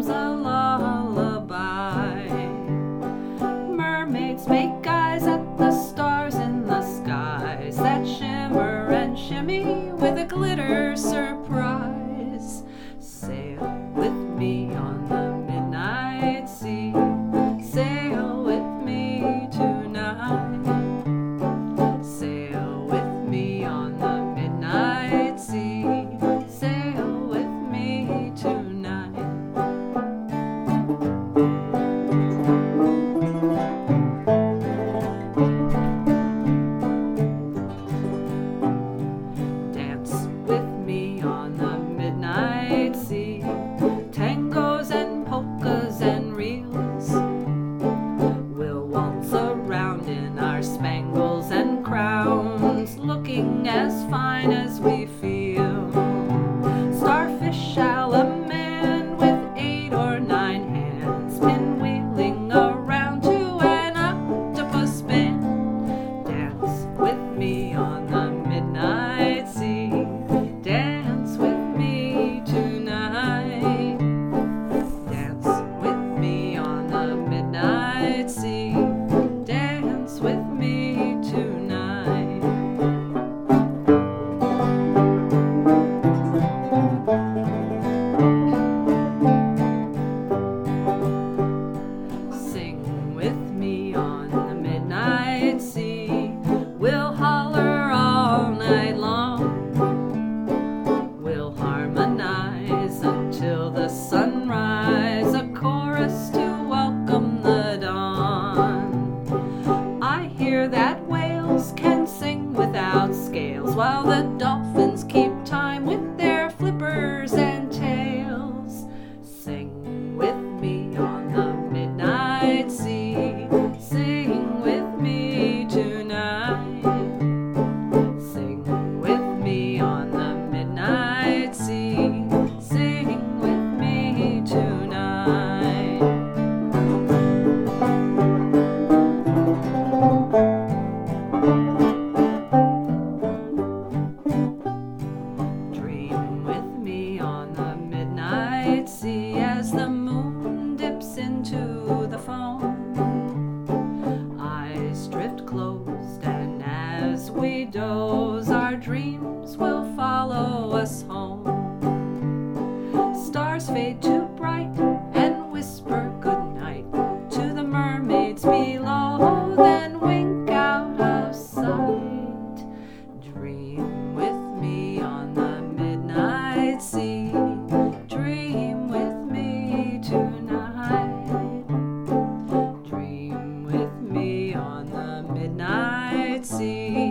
hums a lullaby. Mermaids make eyes at the stars in the skies that shimmer and shimmy with a glitter surprise. Sail with me on the midnight sea. Sail with me tonight. Sail with me on the midnight sea. Sail with me tonight. Dance with me on the midnight sea. Tangos and polkas and reels. We'll waltz around in our spangles and crowns, looking as fine as we feel. Starfish shall a man with 8 or 9 hands, pinwheeling around to an octopus band. Dance with me on the midnight sea. Dance with me tonight. Dance with me on the midnight sea. Dance with me tonight. Sing with me on the midnight sea. We'll holler all night long. We'll harmonize until the sunrise, a chorus to welcome the dawn. I hear that whales can sing without scales, while the dolphins keep time with their flippers and tails. Sing with me on the midnight sea. Sing with me tonight. Sing with me on the midnight sea. Sing with me tonight. Dream with me on the midnight sea as the moon dips into the foam. Eyes drift closed, and as we doze, our dreams will follow us home. Stars fade too bright and whisper goodnight to the mermaids below, then wink out of sight. Dream with me on the midnight sea. Dream with me tonight. Dream with me on the midnight sea.